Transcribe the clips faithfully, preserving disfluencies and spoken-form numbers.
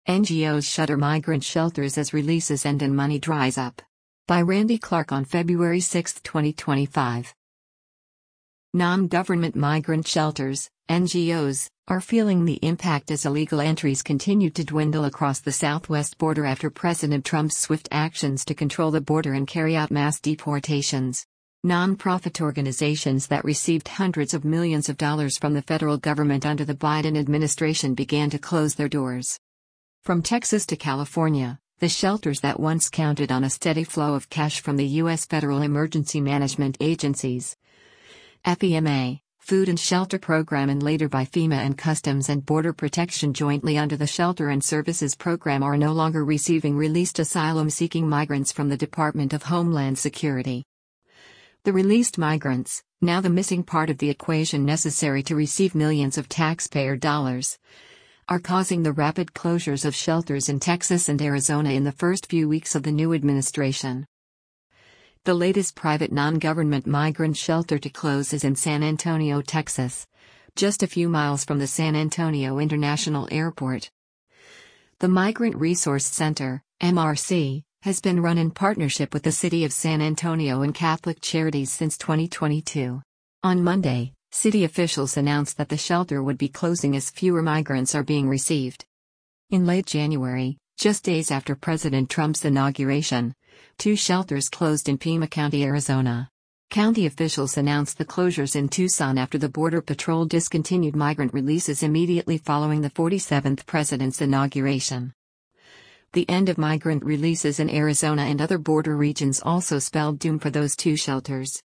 N G Os shutter migrant shelters as releases end and money dries up. By Randy Clark on February sixth, twenty twenty-five. Non-government migrant shelters, N G Os, are feeling the impact as illegal entries continue to dwindle across the southwest border after President Trump's swift actions to control the border and carry out mass deportations. Non-profit organizations that received hundreds of millions of dollars from the federal government under the Biden administration began to close their doors. From Texas to California, the shelters that once counted on a steady flow of cash from the U S federal emergency management agencies, FEMA, Food and Shelter Program, and later by FEMA and Customs and Border Protection jointly under the Shelter and Services Program, are no longer receiving released asylum-seeking migrants from the Department of Homeland Security. The released migrants, now the missing part of the equation necessary to receive millions of taxpayer dollars, are causing the rapid closures of shelters in Texas and Arizona in the first few weeks of the new administration. The latest private non-government migrant shelter to close is in San Antonio, Texas, just a few miles from the San Antonio International Airport. The Migrant Resource Center, M R C, has been run in partnership with the City of San Antonio and Catholic Charities since twenty twenty-two. On Monday, city officials announced that the shelter would be closing as fewer migrants are being received. In late January, just days after President Trump's inauguration, two shelters closed in Pima County, Arizona. County officials announced the closures in Tucson after the Border Patrol discontinued migrant releases immediately following the forty-seventh president's inauguration. The end of migrant releases in Arizona and other border regions also spelled doom for those two shelters.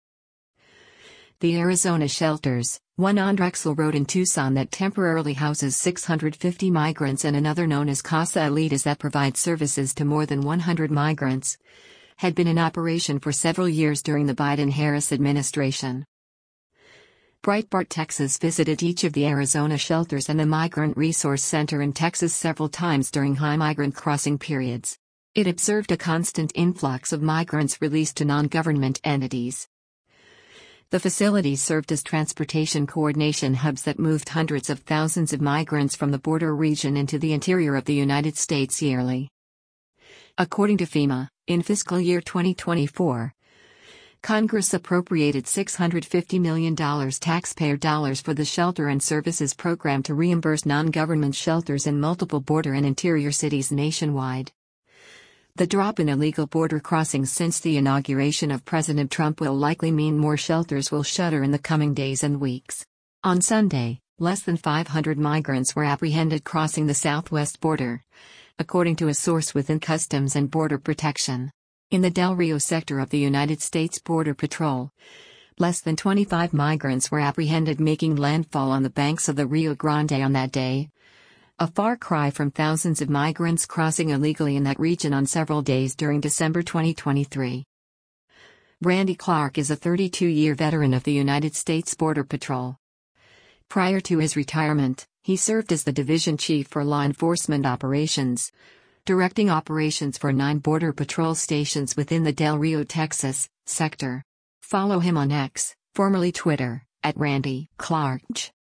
The Arizona shelters, one on Drexel Road in Tucson that temporarily houses six hundred fifty migrants and another known as Casa Elitas that provides services to more than one hundred migrants, had been in operation for several years during the Biden-Harris administration. Breitbart Texas visited each of the Arizona shelters and the Migrant Resource Center in Texas several times during high migrant crossing periods. It observed a constant influx of migrants released to non-government entities. The facilities served as transportation coordination hubs that moved hundreds of thousands of migrants from the border region into the interior of the United States yearly. According to FEMA, in fiscal year twenty twenty-four, Congress appropriated six hundred fifty million dollars taxpayer dollars for the Shelter and Services Program to reimburse non-government shelters in multiple border and interior cities nationwide. The drop in illegal border crossings since the inauguration of President Trump will likely mean more shelters will shutter in the coming days and weeks. On Sunday, less than five hundred migrants were apprehended crossing the southwest border, according to a source within Customs and Border Protection. In the Del Rio sector of the United States Border Patrol, less than twenty-five migrants were apprehended making landfall on the banks of the Rio Grande on that day. A far cry from thousands of migrants crossing illegally in that region on several days during December twenty twenty-three. Randy Clark is a thirty-two-year veteran of the United States Border Patrol. Prior to his retirement, he served as the division chief for law enforcement operations, directing operations for nine Border Patrol stations within the Del Rio, Texas, sector. Follow him on X, formerly Twitter, at Randy Clark.